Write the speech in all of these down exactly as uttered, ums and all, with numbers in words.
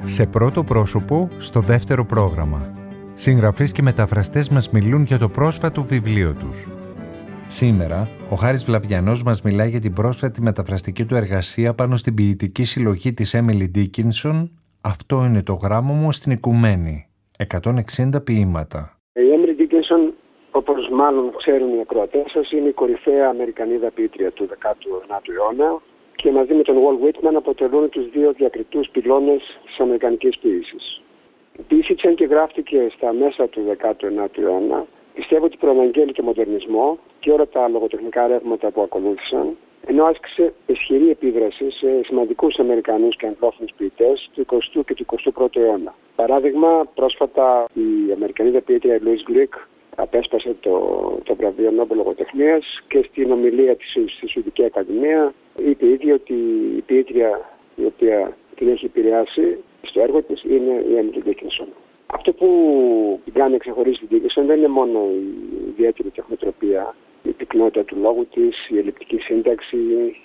Σε πρώτο πρόσωπο, στο δεύτερο πρόγραμμα. Συγγραφείς και μεταφραστές μας μιλούν για το πρόσφατο βιβλίο τους. Σήμερα, ο Χάρης Βλαβιανός μας μιλάει για την πρόσφατη μεταφραστική του εργασία πάνω στην ποιητική συλλογή της Έμιλι Ντίκινσον «Αυτό είναι το γράμμα μου στην Οικουμένη», εκατόν εξήντα ποίηματα. Η Έμιλι Ντίκινσον, όπως μάλλον ξέρουν οι ακροατές σας, είναι η κορυφαία Αμερικανίδα ποιήτρια του δέκατου ενάτου αιώνα και μαζί με τον Walt Whitman αποτελούν τους δύο διακριτούς πυλώνες της αμερικανικής ποίησης. Η ποίηση της και γράφτηκε στα μέσα του δέκατου ενάτου αιώνα. Πιστεύω ότι προαναγγέλει το μοντερνισμό και όλα τα λογοτεχνικά ρεύματα που ακολούθησαν, ενώ άσκησε ισχυρή επίδραση σε σημαντικούς Αμερικανούς και αγγλόφωνους ποιητές του εικοστού και του εικοστού πρώτου αιώνα. Παράδειγμα, πρόσφατα η Αμερικανίδα ποιήτρια Louise Glück απέσπασε το, το βραβείο Νόμπελ Λογοτεχνίας και στην ομιλία της στη Σουηδική Ακαδημία είπε ίδια ότι η ποιήτρια η οποία την έχει επηρεάσει στο έργο της είναι η Έμιλι Ντίκινσον. Αυτό που την κάνει να ξεχωρίσει την Ντίκινσον δεν είναι μόνο η ιδιαίτερη τεχνοτροπία, η πυκνότητα του λόγου της, η ελλειπτική σύνταξη,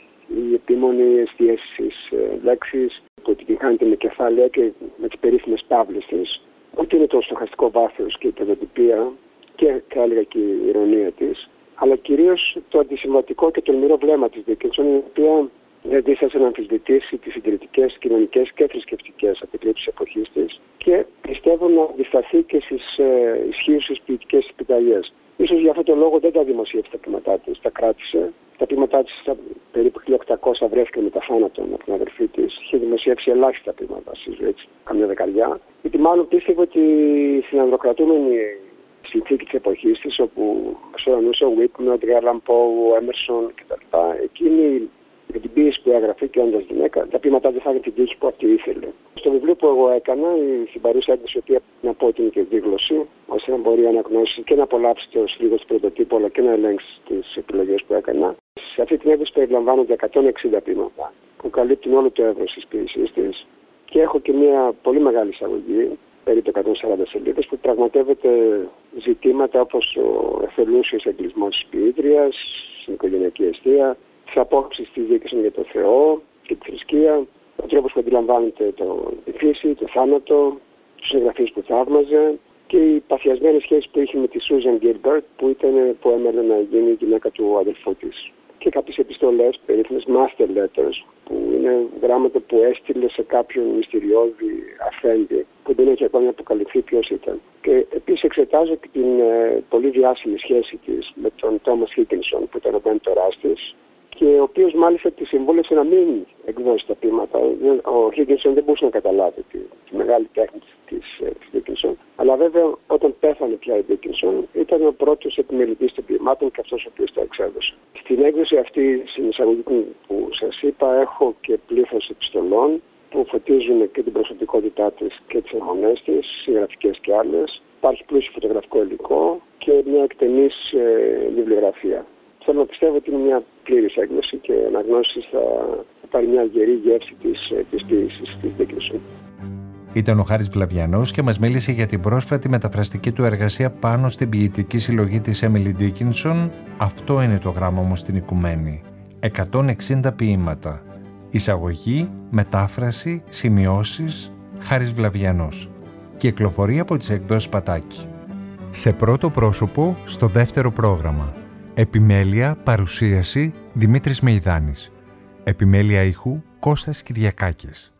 η επίμονη εστίαση στις λέξεις που την χάνεται με κεφάλαια και με τις περίφημες παύλες της. Ούτε είναι το στοχαστικό βάθος και η πεδοτυπία και θα έλεγα και η ειρωνία της, αλλά κυρίως το αντισυμβατικό και τολμηρό βλέμμα της Ντίκινσον, η οποία δεν δίστασε να αμφισβητήσει τις συντηρητικές, κοινωνικές και θρησκευτικές απαιτήσεις της εποχής της και πιστεύω να αντισταθεί και στις ε, ισχύουσες ποιητικές επιταγές. Ίσως για αυτόν τον λόγο δεν τα δημοσίευσε τα ποίηματά της, τα κράτησε. Τα ποίηματά της στα περίπου χίλια οκτακόσια βρέθηκε μετά θάνατον από την αδερφή της. Είχε δημοσιεύσει ελάχιστα ποίηματα στη ζωή της, καμιά δεκαριά. Γιατί μάλλον πίστευε ότι η συνανδροκρατούμενη συνθήκη της εποχής της, όπου μεσορανούσε ο Whitman, ο Edgar Allan Poe, ο Emerson κτλ. Εκείνη με την ποίηση που έγραφε και όντας γυναίκα, τα ποίηματά δεν θα είχαν την τύχη που αυτή ήθελε. Στο βιβλίο που εγώ έκανα, στην παρούσα έκδοση, η οποία να πω ότι είναι και δίγλωση, ώστε να μπορεί να αναγνώσει και να απολαύσει το λίγο του πρωτοτύπου, αλλά και να ελέγξει τις επιλογές που έκανα. Σε αυτή την έκδοση περιλαμβάνονται εκατόν εξήντα ποίηματα που καλύπτουν όλο το εύρος της ποίησής της και έχω και μια πολύ μεγάλη εισαγωγή, περίπου εκατόν σαράντα σελίδες, που πραγματεύεται ζητήματα όπως ο εθελούσιος εγκλισμός της ποιήτριας, στην οικογενειακή αιστεία, τις απόψεις της Ντίκινσον για το Θεό και τη θρησκεία, ο τρόπος που αντιλαμβάνεται το, τη φύση, το θάνατο, τους συγγραφείς που θαύμαζε και οι παθιασμένες σχέσεις που είχε με τη Σούζαν Γκίλμπερτ, που, ήταν, που έμελε να γίνει η γυναίκα του αδελφού της. Και κάποιες επιστολές, περίφημες master letters, που είναι γράμματα που έστειλε σε κάποιον μυστηριώδη αφέντη, που δεν έχει ακόμη αποκαλυφθεί ποιος ήταν. Και επίσης εξετάζω και την ε, πολύ διάσημη σχέση της με τον Τόμας Χίκινσον, που ήταν ο μέντορας της, και ο οποίος μάλιστα τη συμβούλευσε να μην εκδώσει τα ποίηματα. Ο Χίκινσον δεν μπορούσε να καταλάβει τη, τη μεγάλη τέχνη της Ντίκινσον. Αλλά βέβαια όταν πέθανε πια η Ντίκινσον ήταν ο πρώτος επιμελητής των ποιημάτων και αυτός ο οποίος τα εξέδωσε. Στην έκδοση αυτή, στην εισαγωγή που σας είπα, έχω και πλήθος επιστολών που φωτίζουν και την προσωπικότητά της και τις αιμονές της, συγγραφικές και άλλες. Υπάρχει πλούσιο φωτογραφικό υλικό και μια εκτενής ε, βιβλιογραφία. Θέλω να πιστεύω ότι είναι μια πλήρης έκδοση και αναγνώσεις θα, θα πάρει μια γερή γεύση της, της ποίησης της Ντίκινσον. Ήταν ο Χάρης Βλαβιανός και μας μίλησε για την πρόσφατη μεταφραστική του εργασία πάνω στην ποιητική συλλογή της Έμιλι Ντίκινσον «Αυτό είναι το γράμμα μου στην Οικουμένη». εκατόν εξήντα ποίηματα. Εισαγωγή, μετάφραση, σημειώσεις, Χάρης Βλαβιανός. Κυκλοφορεί από τις εκδόσεις Πατάκη. Σε πρώτο πρόσωπο, στο δεύτερο πρόγραμμα. Επιμέλεια, παρουσίαση, Δημήτρης Μεϊδάνης. Επιμέλεια ήχου, Κώστας Κυριακάκης.